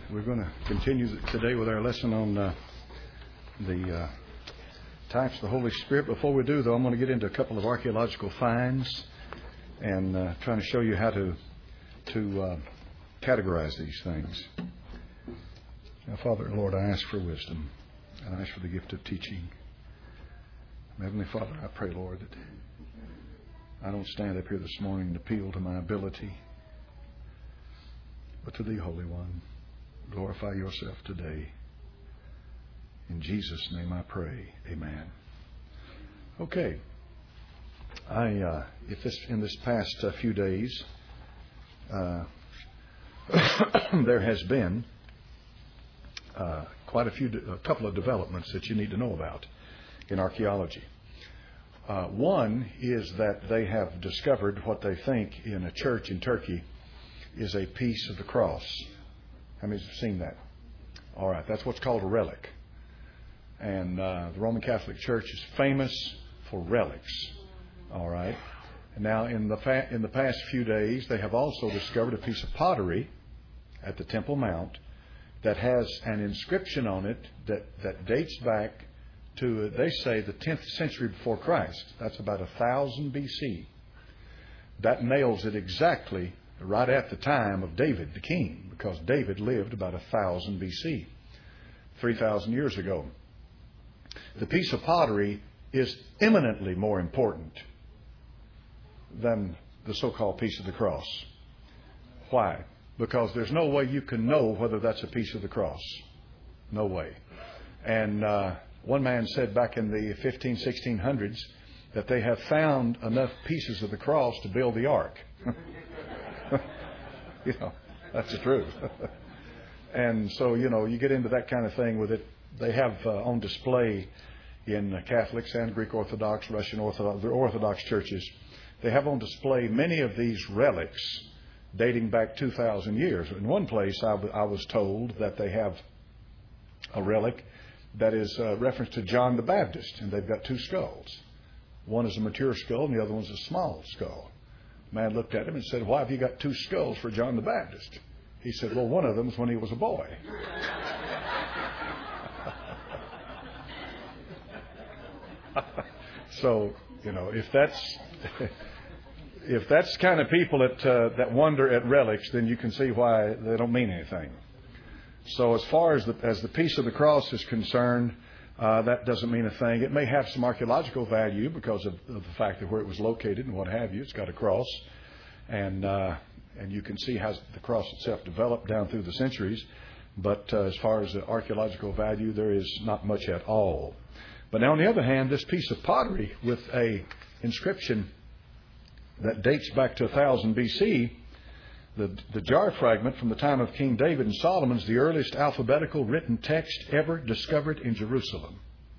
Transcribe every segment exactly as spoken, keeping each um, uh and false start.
We're going to continue today with our lesson on uh, the uh, types of the Holy Spirit. Before we do, though, I'm going to get into a couple of archaeological finds and uh, trying to show you how to to uh, categorize these things. Now, Father, Lord, I ask for wisdom, and I ask for the gift of teaching. Heavenly Father, I pray, Lord, that I don't stand up here this morning and appeal to my ability, but to Thee, Holy One. Glorify Yourself today. In Jesus' name I pray. Amen. Okay. I uh, if this in this past uh, few days, uh, there has been uh, quite a few, a couple of developments that you need to know about in archaeology. Uh, one is that they have discovered what they think in a church in Turkey is a piece of the cross. How many have seen that? All right, that's what's called a relic. And uh, the Roman Catholic Church is famous for relics. All right. And now, in the fa- in the past few days, they have also discovered a piece of pottery at the Temple Mount that has an inscription on it that, that dates back to, uh, they say, the tenth century before Christ. That's about one thousand B C. That nails it exactly right at the time of David, the king, because David lived about one thousand B C, three thousand years ago. The piece of pottery is eminently more important than the so-called piece of the cross. Why? Because there's no way you can know whether that's a piece of the cross. No way. And uh, one man said back in the fifteen, sixteen hundreds that they have found enough pieces of the cross to build the ark. You know, that's the truth. And so, you know, you get into that kind of thing with it. They have uh, on display in uh, Catholics and Greek Orthodox, Russian Orthodox, the Orthodox churches, they have on display many of these relics dating back two thousand years. In one place, I, w- I was told that they have a relic that is a reference to John the Baptist, and they've got two skulls. One is a mature skull, and the other one's a small skull. Man looked at him and said, "Why have you got two skulls for John the Baptist?" He said, "Well, one of them was when he was a boy." So, you know, if that's if that's the kind of people that uh, that wonder at relics, then you can see why they don't mean anything. So, as far as the as the piece of the cross is concerned, uh, that doesn't mean a thing. It may have some archaeological value because of, of the fact of where it was located and what have you. It's got a cross, and uh, and you can see how the cross itself developed down through the centuries. But uh, as far as the archaeological value, there is not much at all. But now, on the other hand, this piece of pottery with a inscription that dates back to one thousand B C, the, the jar fragment from the time of King David and Solomon is the earliest alphabetical written text ever discovered in Jerusalem.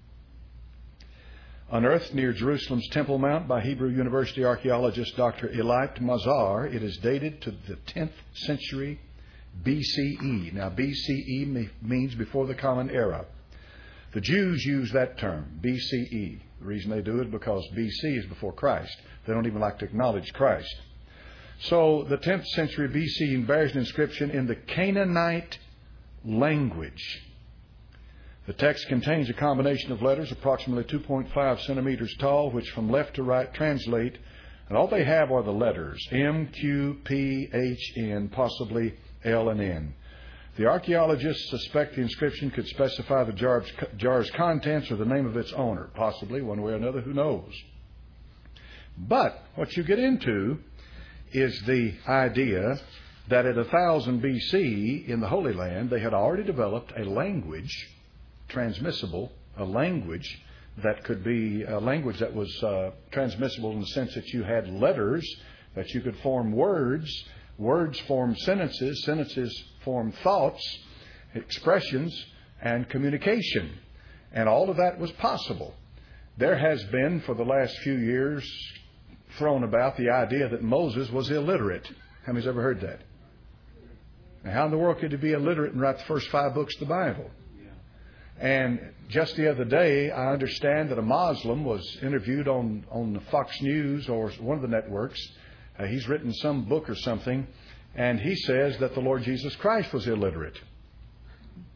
Unearthed near Jerusalem's Temple Mount by Hebrew University archaeologist Doctor Elipht Mazar, it is dated to the tenth century B C E. Now, B C E means before the Common Era. The Jews use that term, B C E. The reason they do it is because B C is before Christ. They don't even like to acknowledge Christ. So the tenth century B C bears an inscription in the Canaanite language. The text contains a combination of letters approximately two point five centimeters tall, which from left to right translate, and all they have are the letters M, Q, P, H, N, possibly L and N. The archaeologists suspect the inscription could specify the jar's, jar's contents or the name of its owner, possibly one way or another, who knows. But what you get into is the idea that at one thousand B C in the Holy Land, they had already developed a language, transmissible, a language that could be a language that was uh, transmissible in the sense that you had letters, that you could form words. Words form sentences, sentences form thoughts, expressions, and communication. And all of that was possible. There has been, for the last few years, thrown about the idea that Moses was illiterate. How many's ever heard that? Now, how in the world could he be illiterate and write the first five books of the Bible? And just the other day, I understand that a Muslim was interviewed on, on Fox News or one of the networks. Uh, he's written some book or something, and he says that the Lord Jesus Christ was illiterate.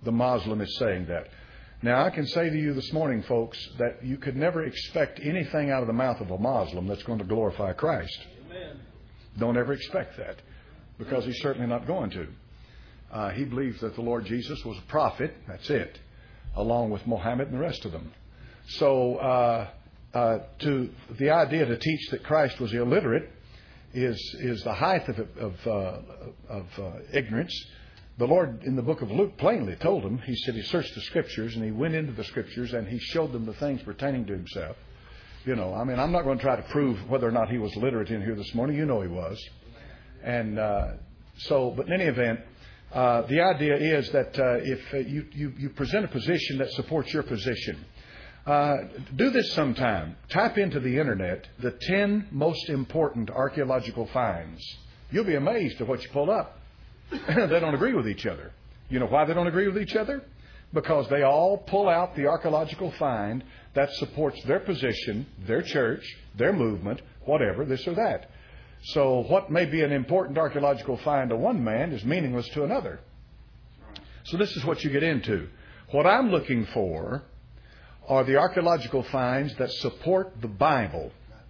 the Muslim is saying that. Now, I can say to you this morning, folks, that you could never expect anything out of the mouth of a Muslim that's going to glorify Christ. Amen. Don't ever expect that, because he's certainly not going to. Uh, he believes that the Lord Jesus was a prophet. That's it, along with Muhammad and the rest of them. So, uh, uh, to the idea to teach that Christ was illiterate is is the height of of, uh, of uh, ignorance. The Lord, in the book of Luke, plainly told him. He said he searched the Scriptures, and he went into the Scriptures, and he showed them the things pertaining to himself. You know, I mean, I'm not going to try to prove whether or not he was literate in here this morning. You know he was. And uh, so, but in any event, uh, the idea is that uh, if uh, you, you, you present a position that supports your position, uh, do this sometime. Type into the Internet the ten most important archaeological finds. You'll be amazed at what you pull up. They don't agree with each other. You know why they don't agree with each other? Because they all pull out the archaeological find that supports their position, their church, their movement, whatever, this or that. So what may be an important archaeological find to one man is meaningless to another. So this is what you get into. What I'm looking for are the archaeological finds that support the Bible.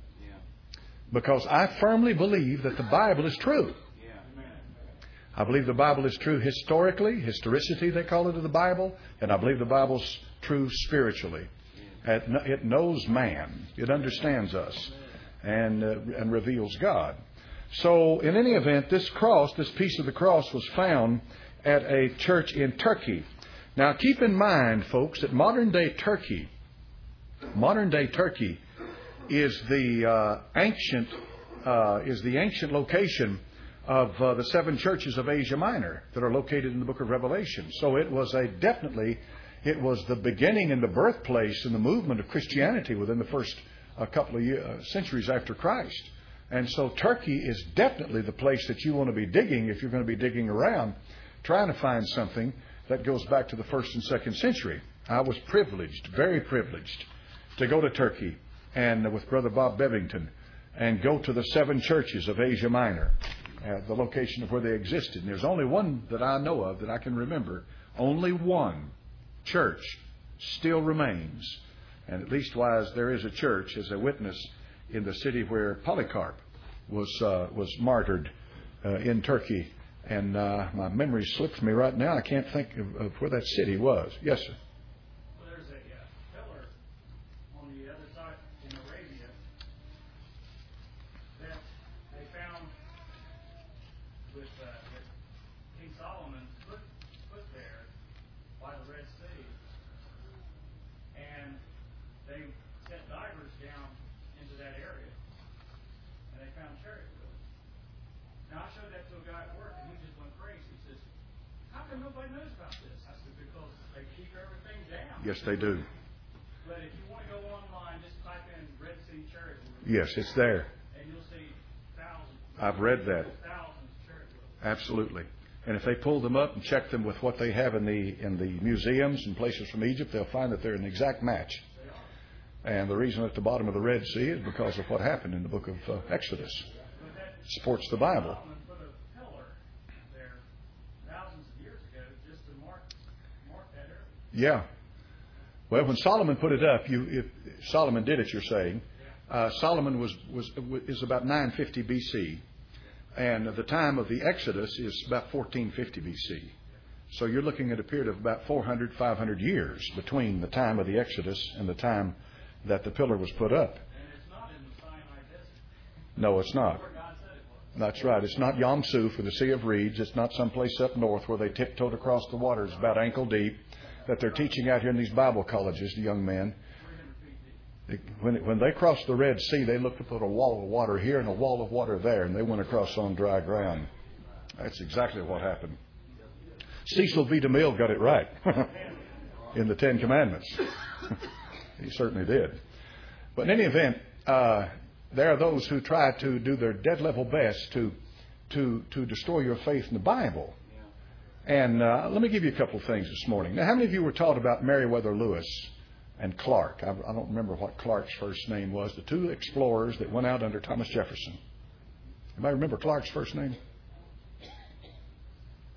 Because I firmly believe that the Bible is true. I believe the Bible is true historically, historicity they call it in the Bible, and I believe the Bible's true spiritually. It knows man, it understands us, and uh, and reveals God. So in any event, this cross, this piece of the cross was found at a church in Turkey. Now keep in mind, folks, that modern day Turkey, modern day Turkey is the uh, ancient uh, is the ancient location of uh, the seven churches of Asia Minor that are located in the book of Revelation. So it was a definitely, it was the beginning and the birthplace and the movement of Christianity within the first uh, couple of year, uh, centuries after Christ. And so Turkey is definitely the place that you want to be digging if you're going to be digging around, trying to find something that goes back to the first and second century. I was privileged, very privileged, to go to Turkey and uh, with Brother Bob Bevington and go to the seven churches of Asia Minor. Uh, the location of where they existed. And there's only one that I know of that I can remember. Only one church still remains. And at least wise there is a church as a witness in the city where Polycarp was uh, was martyred uh, in Turkey. And uh, my memory slips me right now. I can't think of, of where that city was. Yes, sir. Well, there's a uh, pillar on the other side in Arabia that they found with uh, that King Solomon put put there by the Red Sea, and they sent divers down into that area, and they found chariot wheels. Now I showed that to a guy at work, and he just went crazy. He says, "How come nobody knows about this?" I said, "Because they keep everything down." Yes, they do. But if you want to go online, just type in Red Sea chariot wheels. Yes, it's there. And you'll see thousands. I've read that. Thousands. Absolutely. And if they pull them up and check them with what they have in the in the museums and places from Egypt, they'll find that they're an exact match. And the reason at the bottom of the Red Sea is because of what happened in the book of uh, Exodus. It supports the Bible. Yeah. Well, when Solomon put it up, you if Solomon did it, you're saying. Uh, Solomon was was is about nine fifty B C. And the time of the Exodus is about fourteen fifty B C. So you're looking at a period of about four hundred, five hundred years between the time of the Exodus and the time that the pillar was put up. And it's not in the Sinai Desert. No, it's not. Where God said it was. That's right. It's not Yam Suf or the Sea of Reeds. It's not someplace up north where they tiptoed across the waters about ankle deep that they're teaching out here in these Bible colleges, the young men. When when they crossed the Red Sea, they looked up at a wall of water here and a wall of water there, and they went across on dry ground. That's exactly what happened. Cecil B. DeMille got it right in the Ten Commandments. He certainly did. But in any event, uh, there are those who try to do their dead level best to to to destroy your faith in the Bible. And uh, let me give you a couple of things this morning. Now, how many of you were taught about Meriwether Lewis and Clark? I, I don't remember what Clark's first name was. The two explorers that went out under Thomas Jefferson. Anybody remember Clark's first name?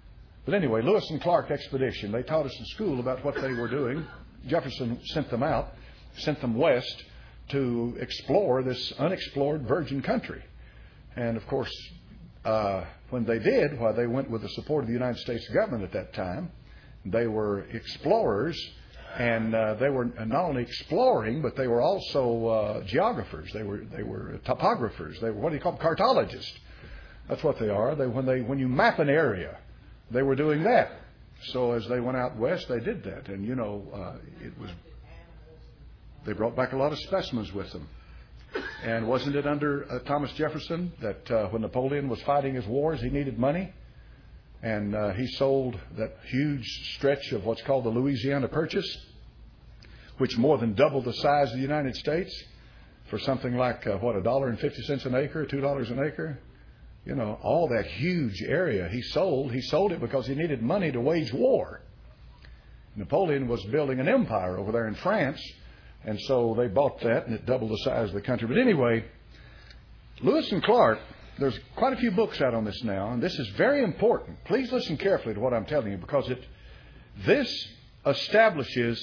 But anyway, Lewis and Clark expedition. They taught us in school about what they were doing. Jefferson sent them out, sent them west to explore this unexplored virgin country. And of course, uh, when they did, while they went with the support of the United States government at that time, they were explorers. And uh, they were not only exploring, but they were also uh, geographers. They were they were topographers. They were, what do you call them? Cartologists. That's what they are. They when they when you map an area, they were doing that. So as they went out west, they did that. And you know, uh, it was they brought back a lot of specimens with them. And wasn't it under uh, Thomas Jefferson that uh, when Napoleon was fighting his wars, he needed money? And uh, he sold that huge stretch of what's called the Louisiana Purchase, which more than doubled the size of the United States, for something like, uh, what, a dollar and fifty cents an acre, two dollars an acre? You know, all that huge area he sold. He sold it because he needed money to wage war. Napoleon was building an empire over there in France, and so they bought that, and it doubled the size of the country. But anyway, Lewis and Clark, there's quite a few books out on this now, and this is very important. Please listen carefully to what I'm telling you, because it this establishes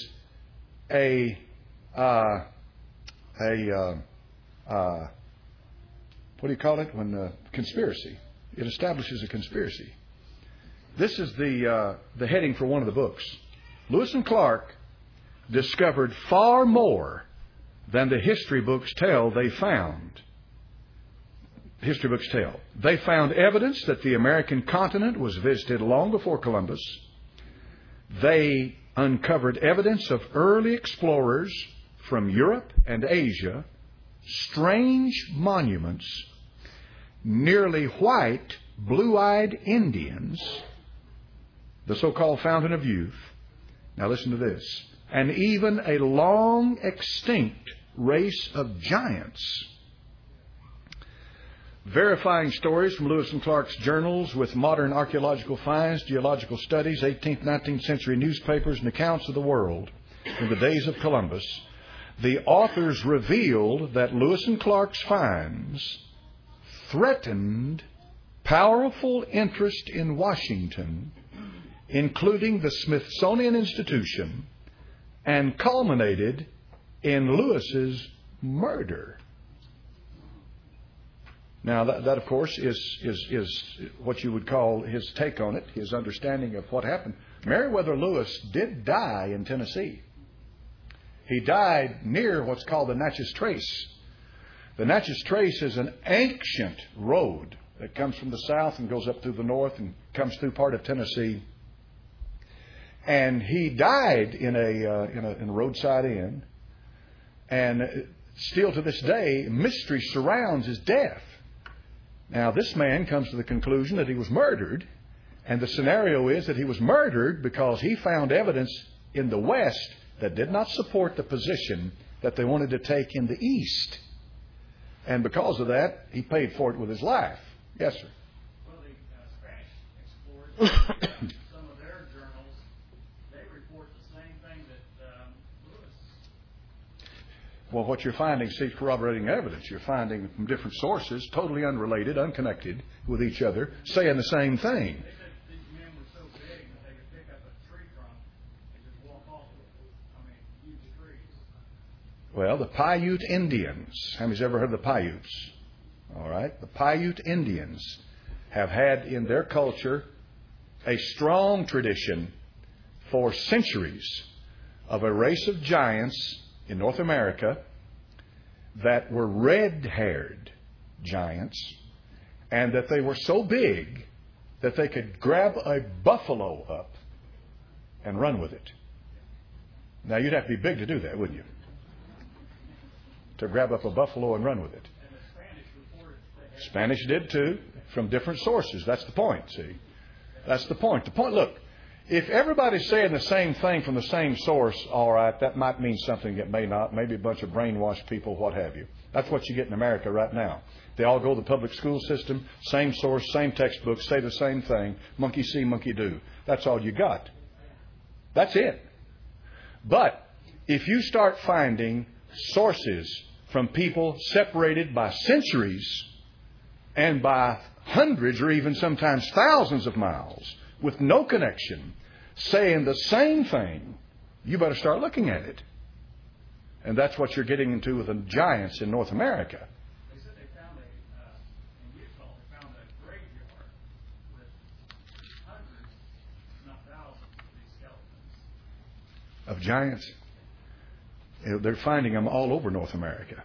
a uh, a uh, uh, what do you call it when uh, conspiracy? It establishes a conspiracy. This is the uh, the heading for one of the books. Lewis and Clark discovered far more than the history books tell they found. History books tell. They found evidence that the American continent was visited long before Columbus. They uncovered evidence of early explorers from Europe and Asia, strange monuments, nearly white, blue-eyed Indians, the so-called Fountain of Youth. Now listen to this. And even a long extinct race of giants. Verifying stories from Lewis and Clark's journals with modern archaeological finds, geological studies, eighteenth, nineteenth century newspapers, and accounts of the world in the days of Columbus, the authors revealed that Lewis and Clark's finds threatened powerful interest in Washington, including the Smithsonian Institution, and culminated in Lewis's murder. Now, that, that of course, is, is, is what you would call his take on it, his understanding of what happened. Meriwether Lewis did die in Tennessee. He died near what's called the Natchez Trace. The Natchez Trace is an ancient road that comes from the south and goes up through the north and comes through part of Tennessee. And he died in a, uh, in a, in a roadside inn. And still to this day, mystery surrounds his death. Now, this man comes to the conclusion that he was murdered. And the scenario is that he was murdered because he found evidence in the West that did not support the position that they wanted to take in the East. And because of that, he paid for it with his life. Yes, sir. Well, the uh, Spanish explorers, some of their journals, they report the same thing that um, Lewis. Well, what you're finding seeks corroborating evidence. You're finding from different sources, totally unrelated, unconnected with each other, saying the same thing. They said these men were so big that they could pick up a tree trunk and just walk off with it. I mean, huge trees. Well, the Paiute Indians. How many's ever heard of the Paiutes? All right. The Paiute Indians have had in their culture a strong tradition for centuries of a race of giants in North America that were red-haired giants, and that they were so big that they could grab a buffalo up and run with it. Now, you'd have to be big to do that, wouldn't you? To grab up a buffalo and run with it. And the Spanish reported that Spanish did too, from different sources. That's the point, see? That's the point. The point, look, if everybody's saying the same thing from the same source, all right, that might mean something, it may not. Maybe a bunch of brainwashed people, what have you. That's what you get in America right now. They all go to the public school system, same source, same textbook, say the same thing, monkey see, monkey do. That's all you got. That's it. But if you start finding sources from people separated by centuries and by hundreds or even sometimes thousands of miles with no connection saying the same thing, you better start looking at it. And that's what you're getting into with the giants in North America. They said they found a, uh, in Utah, they found a graveyard with hundreds, if not thousands, of these skeletons. Of giants? They're finding them all over North America.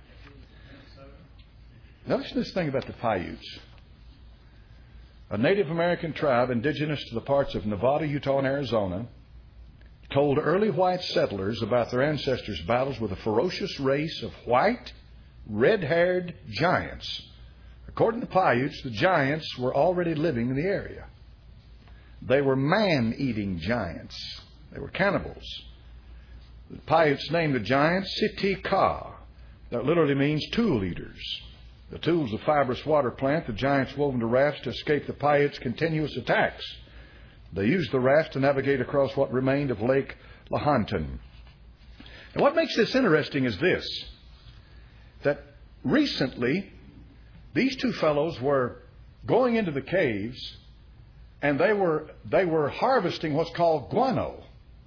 Notice this thing about the Paiutes. A Native American tribe indigenous to the parts of Nevada, Utah, and Arizona told early white settlers about their ancestors' battles with a ferocious race of white, red-haired giants. According to Paiutes, the giants were already living in the area. They were man-eating giants. They were cannibals. The Paiutes named the giants Sitka. That literally means tool eaters. The tools, a fibrous water plant, the giants wove into rafts to escape the Paiutes' continuous attacks. They used the rafts to navigate across what remained of Lake Lahontan. And what makes this interesting is this, that recently these two fellows were going into the caves and they were they were harvesting what's called guano.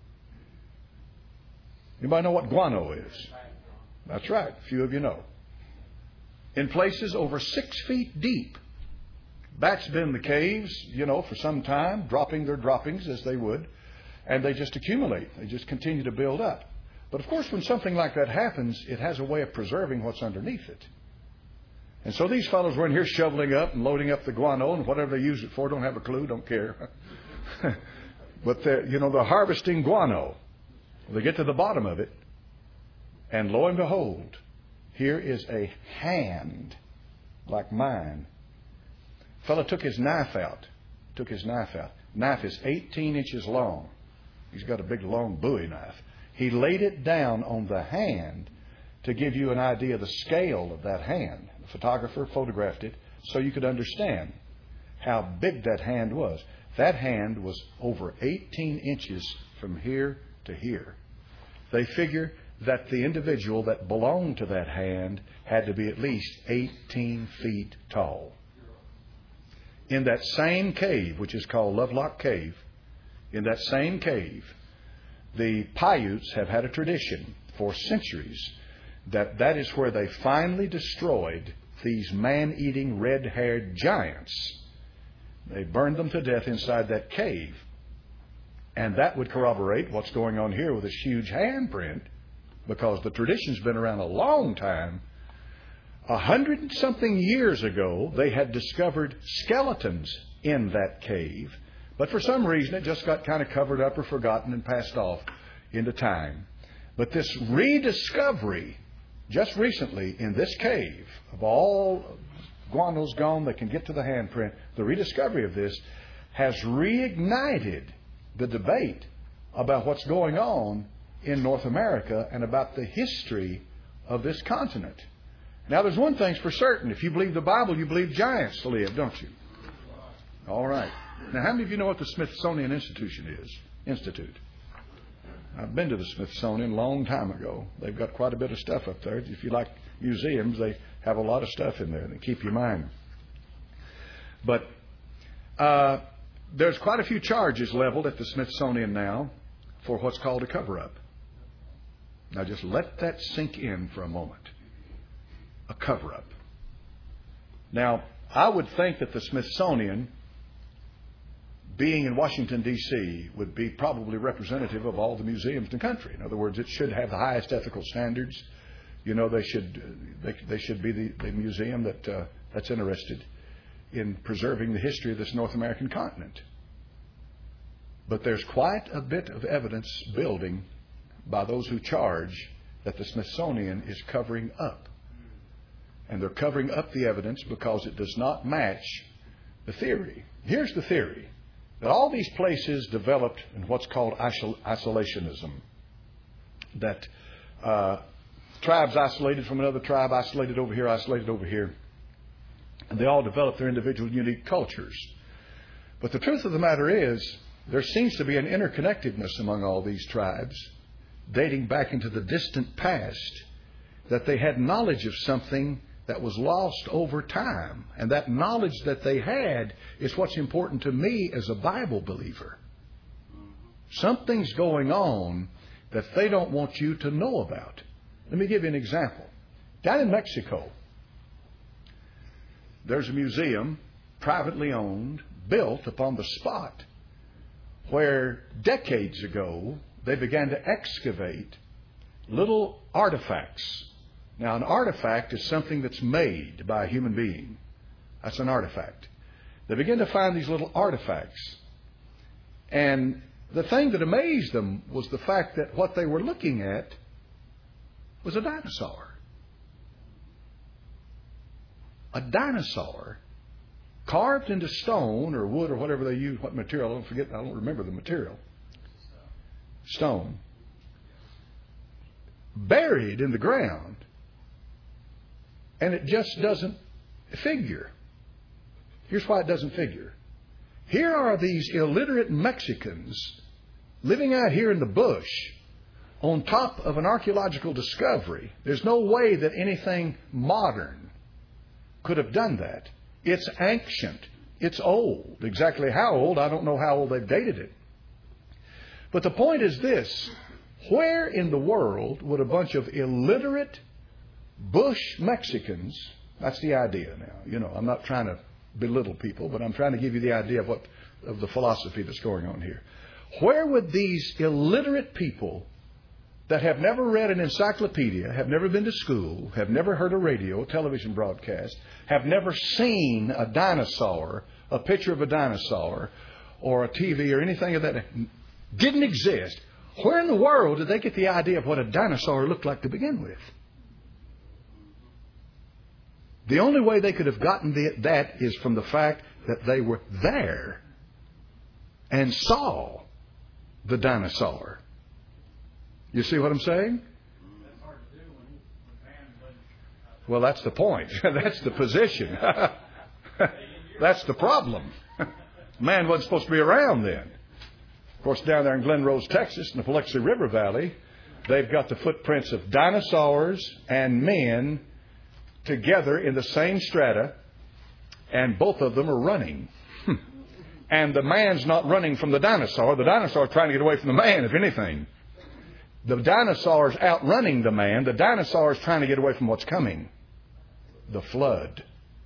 Anybody know what guano is? That's right. A few of you know. In places over six feet deep. Bats been in the caves, you know, for some time, dropping their droppings as they would, and they just accumulate. They just continue to build up. But of course, when something like that happens, it has a way of preserving what's underneath it. And so these fellows were in here shoveling up and loading up the guano, and whatever they use it for, don't have a clue, don't care. But they're, you know, they're harvesting guano. They get to the bottom of it, and lo and behold, here is a hand like mine. A fellow took his knife out. Took his knife out. Knife is eighteen inches long. He's got a big, long Bowie knife. He laid it down on the hand to give you an idea of the scale of that hand. The photographer photographed it so you could understand how big that hand was. That hand was over eighteen inches from here to here. They figure that the individual that belonged to that hand had to be at least eighteen feet tall. In that same cave, which is called Lovelock Cave, in that same cave, the Paiutes have had a tradition for centuries that that is where they finally destroyed these man-eating red-haired giants. They burned them to death inside that cave. And that would corroborate what's going on here with this huge handprint, because the tradition's been around a long time. A hundred and something years ago, they had discovered skeletons in that cave. But for some reason, it just got kind of covered up or forgotten and passed off into time. But this rediscovery, just recently in this cave, of all guano's gone that can get to the handprint, the rediscovery of this has reignited the debate about what's going on in North America and about the history of this continent. Now, there's one thing's for certain. If you believe the Bible, you believe giants live, don't you? All right. Now, how many of you know what the Smithsonian Institution is? Institute. I've been to the Smithsonian a long time ago. They've got quite a bit of stuff up there. If you like museums, they have a lot of stuff in there that keep your mind. But uh, there's quite a few charges leveled at the Smithsonian now for what's called a cover-up. Now, just let that sink in for a moment. A cover-up. Now, I would think that the Smithsonian, being in Washington, D C, would be probably representative of all the museums in the country. In other words, it should have the highest ethical standards. You know, they should they, they should be the, the museum that uh, that's interested in preserving the history of this North American continent. But there's quite a bit of evidence building by those who charge that the Smithsonian is covering up. And they're covering up the evidence because it does not match the theory. Here's the theory. That all these places developed in what's called isolationism. That uh, tribes isolated from another tribe, isolated over here, isolated over here. And they all developed their individual unique cultures. But the truth of the matter is, there seems to be an interconnectedness among all these tribes, dating back into the distant past, that they had knowledge of something that was lost over time. And that knowledge that they had is what's important to me as a Bible believer. Something's going on that they don't want you to know about. Let me give you an example. Down in Mexico, there's a museum, privately owned, built upon the spot where decades ago they began to excavate little artifacts. Now, an artifact is something that's made by a human being. That's an artifact. They began to find these little artifacts. And the thing that amazed them was the fact that what they were looking at was a dinosaur. A dinosaur carved into stone or wood or whatever they use, what material, I don't forget, I don't remember the material. Stone. Buried in the ground. And it just doesn't figure. Here's why it doesn't figure. Here are these illiterate Mexicans living out here in the bush on top of an archaeological discovery. There's no way that anything modern could have done that. It's ancient. It's old. Exactly how old, I don't know how old they've dated it. But the point is this. Where in the world would a bunch of illiterate bush Mexicans, that's the idea now. You know, I'm not trying to belittle people, but I'm trying to give you the idea of what of the philosophy that's going on here. Where would these illiterate people that have never read an encyclopedia, have never been to school, have never heard a radio, television broadcast, have never seen a dinosaur, a picture of a dinosaur, or a T V or anything of that, didn't exist, where in the world did they get the idea of what a dinosaur looked like to begin with? The only way they could have gotten the, that is from the fact that they were there and saw the dinosaur. You see what I'm saying? That's hard to do when, when man wasn't. Well, that's the point. That's the position. That's the problem. Man wasn't supposed to be around then. Of course, down there in Glen Rose, Texas, in the Biloxi River Valley, they've got the footprints of dinosaurs and men together in the same strata, and both of them are running. And the man's not running from the dinosaur. The dinosaur is trying to get away from the man, if anything. The dinosaur is outrunning the man. The dinosaur is trying to get away from what's coming. The flood.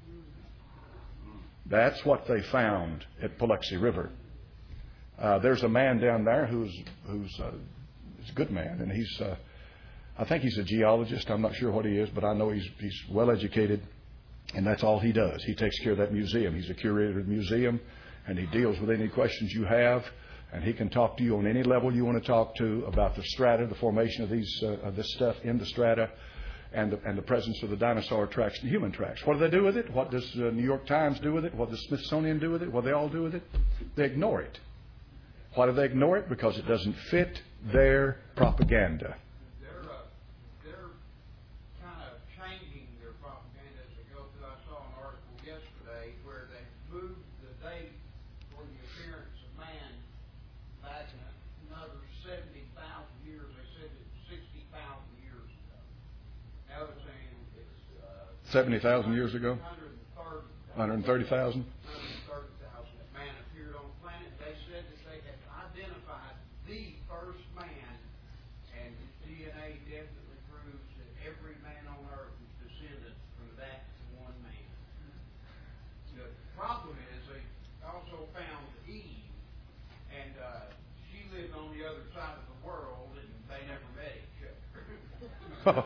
That's what they found at Biloxi River. Uh, there's a man down there who's who's uh, he's a good man, and he's uh, I think he's a geologist. I'm not sure what he is, but I know he's he's well educated, and that's all he does. He takes care of that museum. He's a curator of the museum, and he deals with any questions you have. And he can talk to you on any level you want to talk to about the strata, the formation of these uh, of this stuff in the strata, and the, and the presence of the dinosaur tracks and human tracks. What do they do with it? What does the New York Times do with it? What does Smithsonian do with it? What do they all do with it? They ignore it. Why do they ignore it? Because it doesn't fit their propaganda. They're uh, they're kind of changing their propaganda as they go through. I saw an article yesterday where they moved the date for the appearance of man back in another seventy thousand years. They said it's sixty thousand years ago. Now they're saying it's uh, seventy thousand years ago? one hundred thirty thousand. one hundred thirty thousand? one hundred thirty thousand that man appeared on the planet. They said that they had identified the first man, and his D N A definitely proves that every man on earth is descended from that one man. The problem is they also found Eve, and uh, she lived on the other side of the world, and they never met each other.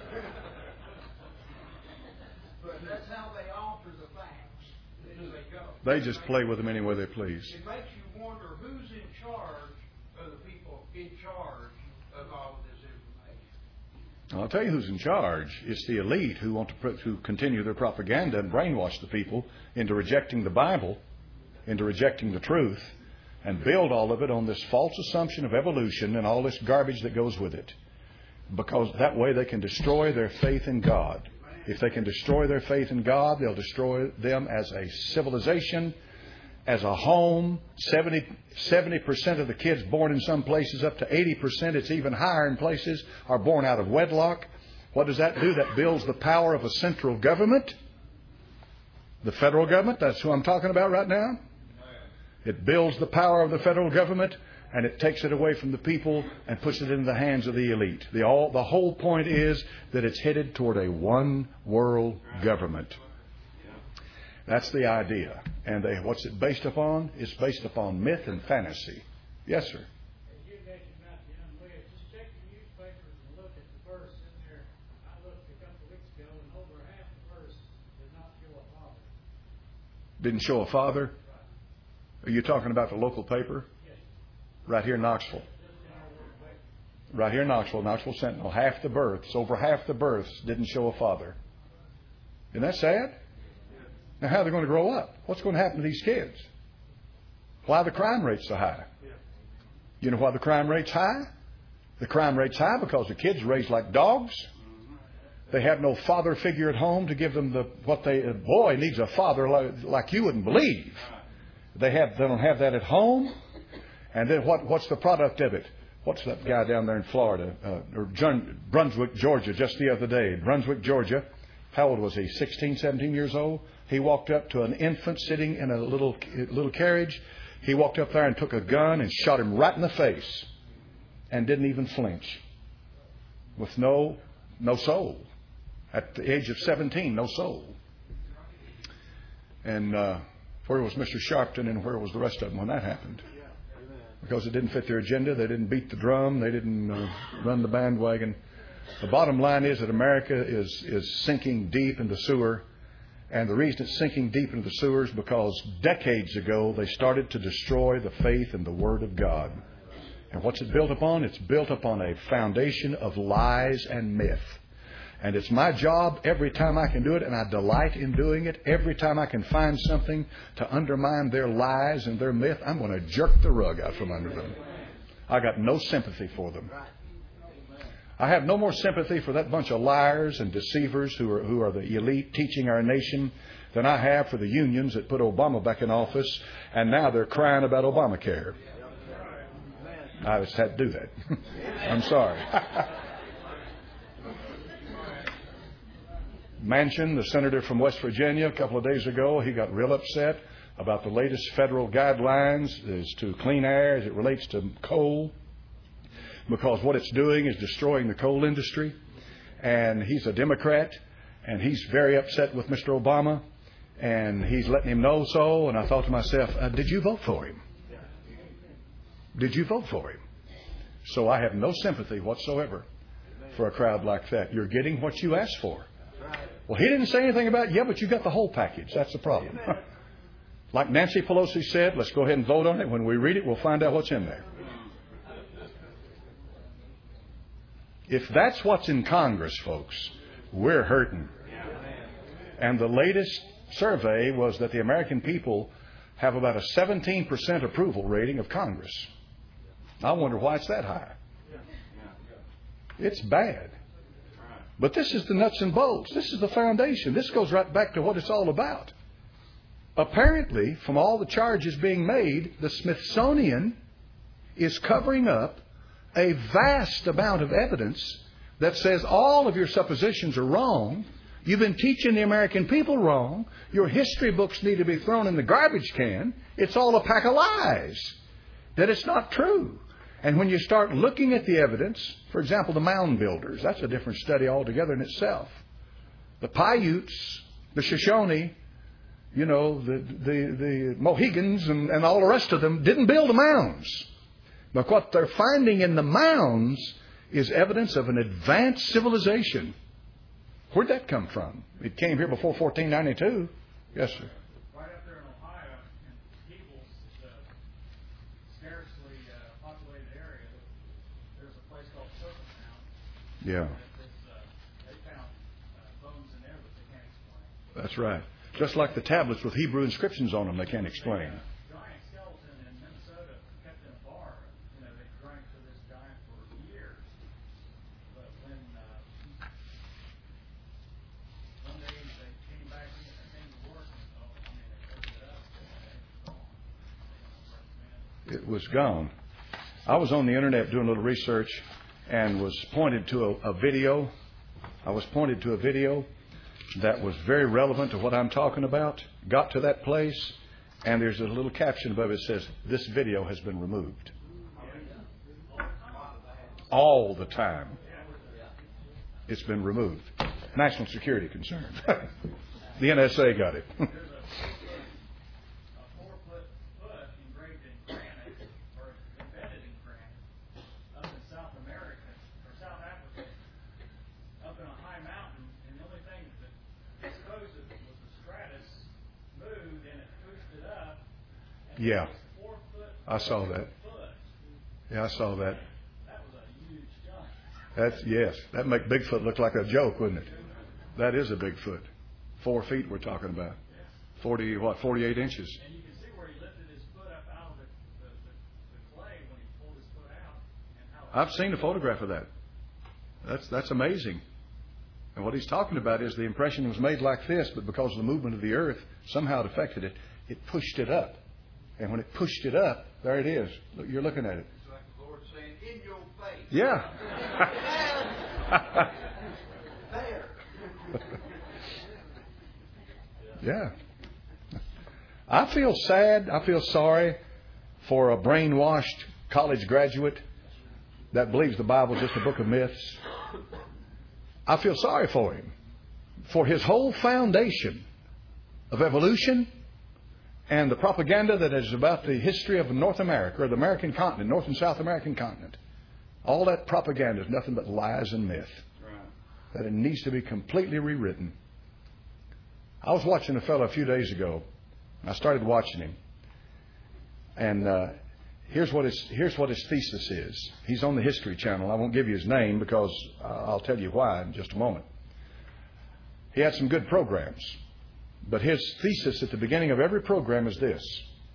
But that's how they alter the facts as they go. They just play with them any way they please. It makes you wonder who's in charge of the people in charge of all of this information. I'll tell you who's in charge. It's the elite who want to pr- who continue their propaganda and brainwash the people into rejecting the Bible, into rejecting the truth, and build all of it on this false assumption of evolution and all this garbage that goes with it. Because that way they can destroy their faith in God. If they can destroy their faith in God, they'll destroy them as a civilization, as a home. seventy percent of the kids born in some places, up to eighty percent, it's even higher in places, are born out of wedlock. What does that do? That builds the power of a central government. The federal government, that's who I'm talking about right now. It builds the power of the federal government, and it takes it away from the people and puts it into the hands of the elite. The, all, the whole point is that it's headed toward a one world government. That's the idea. And they, what's it based upon? It's based upon myth and fantasy. Yes, sir. Didn't show a father? Are you talking about the local paper? Right here in Knoxville. Right here in Knoxville, Knoxville Sentinel. Half the births, over half the births didn't show a father. Isn't that sad? Now how are they going to grow up? What's going to happen to these kids? Why are the crime rates so high? You know why the crime rate's high? The crime rate's high because the kids are raised like dogs. They have no father figure at home to give them the what they. A boy needs a father like, like you wouldn't believe. They have. They don't have that at home. And then what? What's the product of it? What's that guy down there in Florida uh, or Jun- Brunswick, Georgia? Just the other day, Brunswick, Georgia. How old was he? sixteen, seventeen years old. He walked up to an infant sitting in a little little carriage. He walked up there and took a gun and shot him right in the face, and didn't even flinch. With no no soul. At the age of seventeen, no soul. And uh, where was Mister Sharpton and where was the rest of them when that happened? Because it didn't fit their agenda. They didn't beat the drum. They didn't uh, run the bandwagon. The bottom line is that America is, is sinking deep in the sewer. And the reason it's sinking deep into the sewer is because decades ago they started to destroy the faith in the Word of God. And what's it built upon? It's built upon a foundation of lies and myth. And it's my job every time I can do it, and I delight in doing it. Every time I can find something to undermine their lies and their myth, I'm going to jerk the rug out from under them. I got no sympathy for them. I have no more sympathy for that bunch of liars and deceivers who are who are the elite teaching our nation than I have for the unions that put Obama back in office, and now they're crying about Obamacare. I just had to do that. I'm sorry. Manchin, the senator from West Virginia, a couple of days ago, he got real upset about the latest federal guidelines as to clean air as it relates to coal, because what it's doing is destroying the coal industry. And he's a Democrat, and he's very upset with Mister Obama, and he's letting him know so. And I thought to myself, uh, did you vote for him? Did you vote for him? So I have no sympathy whatsoever for a crowd like that. You're getting what you asked for. Well, he didn't say anything about, yeah, but you got the whole package. That's the problem. Like Nancy Pelosi said, let's go ahead and vote on it. When we read it, we'll find out what's in there. If that's what's in Congress, folks, we're hurting. And the latest survey was that the American people have about a seventeen percent approval rating of Congress. I wonder why it's that high. It's bad. But this is the nuts and bolts. This is the foundation. This goes right back to what it's all about. Apparently, from all the charges being made, the Smithsonian is covering up a vast amount of evidence that says all of your suppositions are wrong. You've been teaching the American people wrong. Your history books need to be thrown in the garbage can. It's all a pack of lies. That it's not true. And when you start looking at the evidence, for example, the mound builders, that's a different study altogether in itself. The Paiutes, the Shoshone, you know, the the, the Mohegans and, and all the rest of them didn't build the mounds. But what they're finding in the mounds is evidence of an advanced civilization. Where'd that come from? It came here before fourteen ninety-two. Yes, sir. Right up there in Ohio, in Peebles, it's a scarcely uh, populated area. There's a place called Serpent Mound. Yeah. It's, uh, they found uh, bones in there that they can't explain. That's right. Just like the tablets with Hebrew inscriptions on them, they can't explain. Giant skeleton in Minnesota kept in a bar. You know, they drank to this giant for years. But when uh, one day they came back in and came to work, and oh, I mean, they picked it up, and It was gone. I was on the internet doing a little research and was pointed to a, a video I was pointed to a video that was very relevant to what I'm talking about. Got to that place, and there's a little caption above it that says, "This video has been removed." All the time. It's been removed. National security concern. The N S A got it. Yeah, I saw that. Yeah, I saw that. That's yes. That make Bigfoot look like a joke, wouldn't it? That is a Bigfoot. Four feet we're talking about. Forty what? Forty-eight inches. And you can see where he lifted his foot up out of the, the, the, the clay when he pulled his foot out. And how I've seen a photograph of that. That's that's amazing. And what he's talking about is the impression was made like this, but because of the movement of the earth, somehow it affected it. It pushed it up. And when it pushed it up, there it is. Look, you're looking at it. It's like the Lord saying, "In your face." Yeah. There. Yeah. I feel sad. I feel sorry for a brainwashed college graduate that believes the Bible is just a book of myths. I feel sorry for him. For his whole foundation of evolution and the propaganda that is about the history of North America, or the American continent, North and South American continent. All that propaganda is nothing but lies and myth. That it needs to be completely rewritten. I was watching a fellow a few days ago. I started watching him. And uh, here's what his here's what his thesis is. He's on the History Channel. I won't give you his name because uh, I'll tell you why in just a moment. He had some good programs. But his thesis at the beginning of every program is this: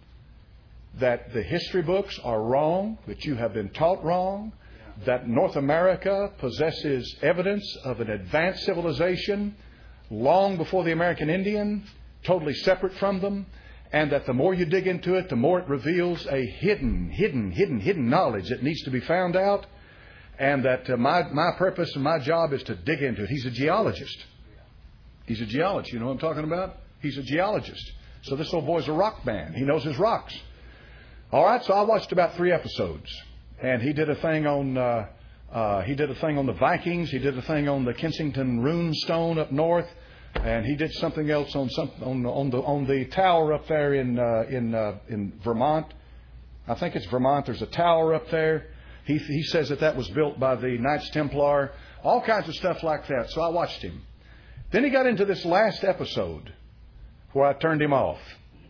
that the history books are wrong, that you have been taught wrong, that North America possesses evidence of an advanced civilization long before the American Indian, totally separate from them, and that the more you dig into it, the more it reveals a hidden, hidden, hidden, hidden knowledge that needs to be found out, and that uh, my, my purpose and my job is to dig into it. He's a geologist. He's a geologist. You know what I'm talking about? He's a geologist. So this old boy's a rock man. He knows his rocks. All right, so I watched about three episodes. And he did a thing on uh, uh, he did a thing on the Vikings. He did a thing on the Kensington Rune Stone up north, and he did something else on some on, on the on the tower up there in uh, in uh, in Vermont. I think it's Vermont. There's a tower up there. He he says that that was built by the Knights Templar. All kinds of stuff like that. So I watched him. Then he got into this last episode where I turned him off,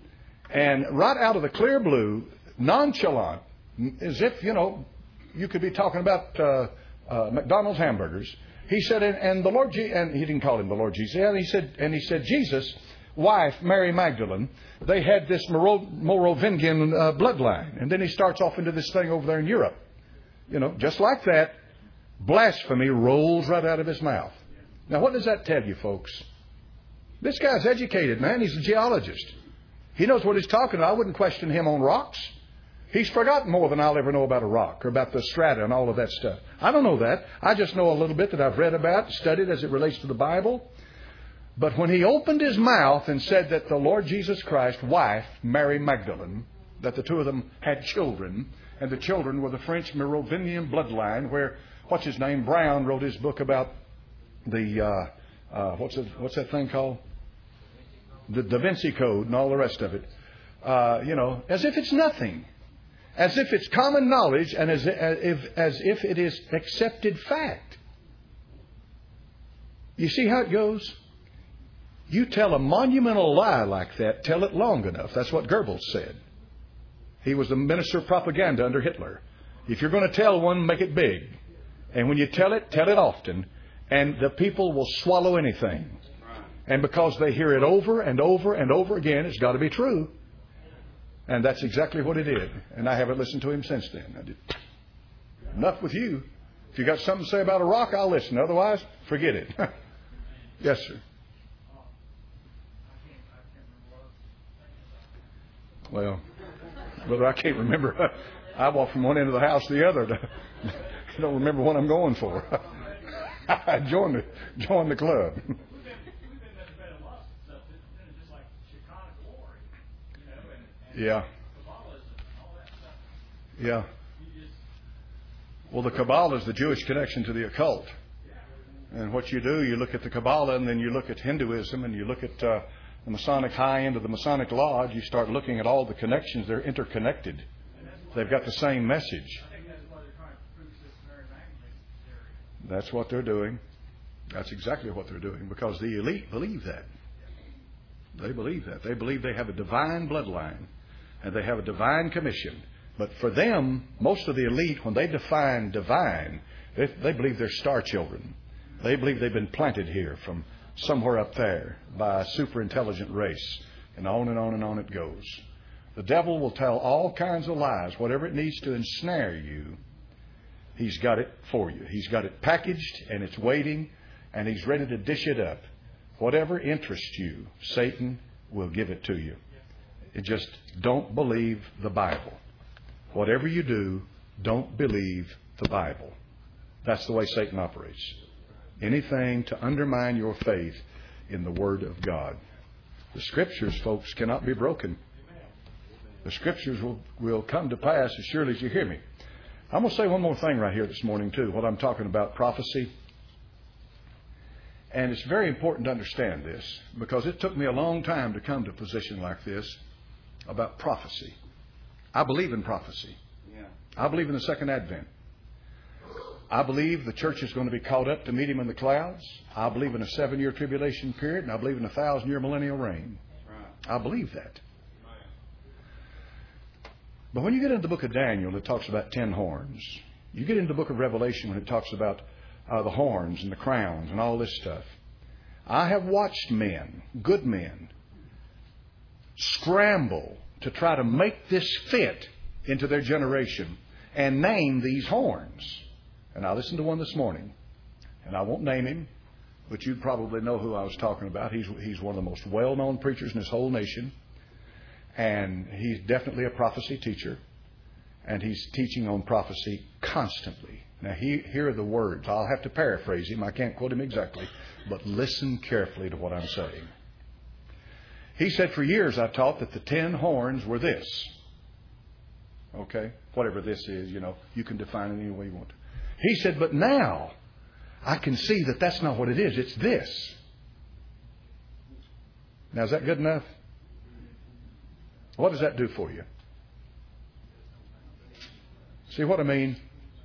and right out of the clear blue, nonchalant, as if, you know, you could be talking about uh, uh, McDonald's hamburgers. He said, and, and the Lord, Je- and he didn't call him the Lord Jesus. And he said, and he said, Jesus' wife, Mary Magdalene, they had this Moro- Merovingian uh, bloodline. And then he starts off into this thing over there in Europe. You know, just like that, blasphemy rolls right out of his mouth. Now, what does that tell you, folks? This guy's educated, man. He's a geologist. He knows what he's talking about. I wouldn't question him on rocks. He's forgotten more than I'll ever know about a rock or about the strata and all of that stuff. I don't know that. I just know a little bit that I've read about, studied as it relates to the Bible. But when he opened his mouth and said that the Lord Jesus Christ's wife, Mary Magdalene, that the two of them had children, and the children were the French Merovingian bloodline, where, what's his name, Brown wrote his book about the, uh, uh, what's, it, what's that thing called? The Da Vinci Code and all the rest of it. Uh, you know, as if it's nothing. As if it's common knowledge and as if, as if it is accepted fact. You see how it goes? You tell a monumental lie like that, tell it long enough. That's what Goebbels said. He was the minister of propaganda under Hitler. If you're going to tell one, make it big. And when you tell it, tell it often. And the people will swallow anything. And because they hear it over and over and over again, it's got to be true. And that's exactly what he did. And I haven't listened to him since then. I did. Enough with you. If you got something to say about a rock, I'll listen. Otherwise, forget it. Yes, sir. Well, brother, I can't remember. I walk from one end of the house to the other. I don't remember what I'm going for. join the join the club. We've been, we've been in bed of lots of stuff, then it's just like Shekinah glory, you know, and, and Yeah. Kabbalism and all that stuff. Yeah. You just, Well, the Kabbalah is the Jewish connection to the occult. And what you do, you look at the Kabbalah, and then you look at Hinduism, and you look at uh, the Masonic high end of the Masonic Lodge. You start looking at all the connections. They're interconnected. They've got the same message. I think that's why they're trying to prove this Mary Magdalene theory. That's what they're doing. That's exactly what they're doing, because the elite believe that. They believe that. They believe they have a divine bloodline, and they have a divine commission. But for them, most of the elite, when they define divine, they, they believe they're star children. They believe they've been planted here from somewhere up there by a super intelligent race. And on and on and on it goes. The devil will tell all kinds of lies. Whatever it needs to ensnare you, he's got it for you. He's got it packaged, and it's waiting, and he's ready to dish it up. Whatever interests you, Satan will give it to you. It just don't believe the Bible. Whatever you do, don't believe the Bible. That's the way Satan operates. Anything to undermine your faith in the Word of God. The Scriptures, folks, cannot be broken. The Scriptures will, will come to pass as surely as you hear me. I'm going to say one more thing right here this morning, too, what I'm talking about, prophecy. And it's very important to understand this, because it took me a long time to come to a position like this about prophecy. I believe in prophecy. Yeah. I believe in the second advent. I believe the church is going to be caught up to meet Him in the clouds. I believe in a seven-year tribulation period, and I believe in a thousand-year millennial reign. Right. I believe that. But when you get into the book of Daniel, it talks about ten horns. You get into the book of Revelation when it talks about uh, the horns and the crowns and all this stuff. I have watched men, good men, scramble to try to make this fit into their generation and name these horns. And I listened to one this morning, and I won't name him, but you probably know who I was talking about. He's he's one of the most well-known preachers in this whole nation, and he's definitely a prophecy teacher, and he's teaching on prophecy constantly. Now, he, here are the words. I'll have to paraphrase him. I can't quote him exactly, but listen carefully to what I'm saying. He said, for years I've taught that the ten horns were this. Okay? Whatever this is, you know, you can define it any way you want to. He said, but now I can see that that's not what it is. It's this. Now, is that good enough? What does that do for you? See what I mean?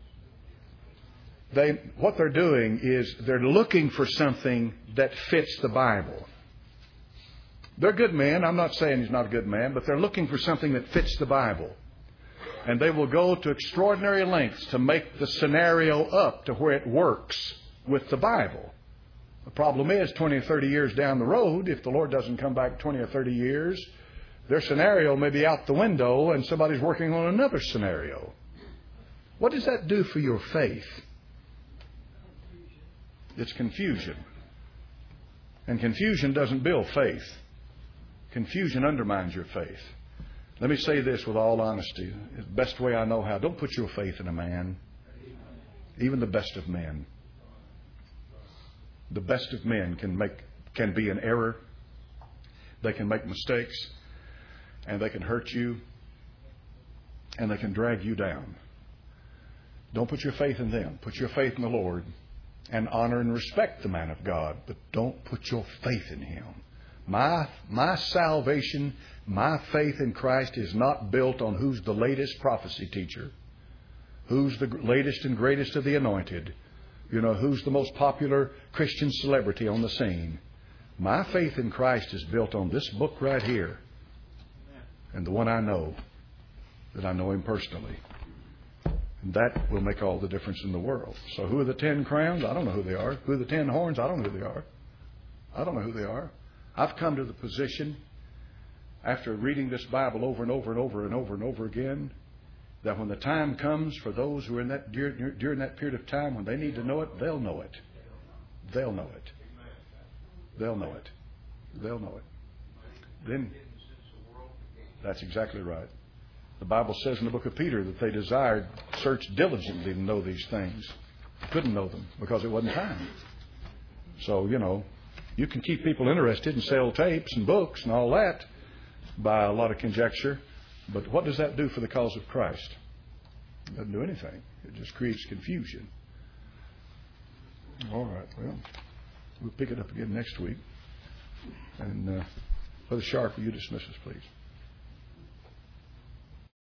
They, what they're doing is they're looking for something that fits the Bible. They're good men. I'm not saying he's not a good man, but they're looking for something that fits the Bible. And they will go to extraordinary lengths to make the scenario up to where it works with the Bible. The problem is twenty or thirty years down the road, if the Lord doesn't come back twenty or thirty years, their scenario may be out the window and somebody's working on another scenario. What does that do for your faith? It's confusion. And confusion doesn't build faith. Confusion undermines your faith. Let me say this with all honesty, the best way I know how. Don't put your faith in a man, even the best of men. The best of men can make can be in error. They can make mistakes, and they can hurt you, and they can drag you down. Don't put your faith in them. Put your faith in the Lord, and honor and respect the man of God, but don't put your faith in him. My my salvation, my faith in Christ is not built on who's the latest prophecy teacher, who's the latest and greatest of the anointed, you know, who's the most popular Christian celebrity on the scene. My faith in Christ is built on this book right here, and the one I know, that I know Him personally. And that will make all the difference in the world. So who are the ten crowns? I don't know who they are. Who are the ten horns? I don't know who they are. I don't know who they are. I've come to the position, after reading this Bible over and over and over and over and over again, that when the time comes for those who are in that during, during that period of time when they need to know it, they'll know it. They'll know it. They'll know it. They'll know it. Then, that's exactly right. The Bible says in the book of Peter that they desired, searched diligently to know these things. Couldn't know them because it wasn't time. So, you know, you can keep people interested and sell tapes and books and all that by a lot of conjecture. But what does that do for the cause of Christ? It doesn't do anything. It just creates confusion. All right, well, we'll pick it up again next week. And uh, Brother Sharp, will you dismiss us, please?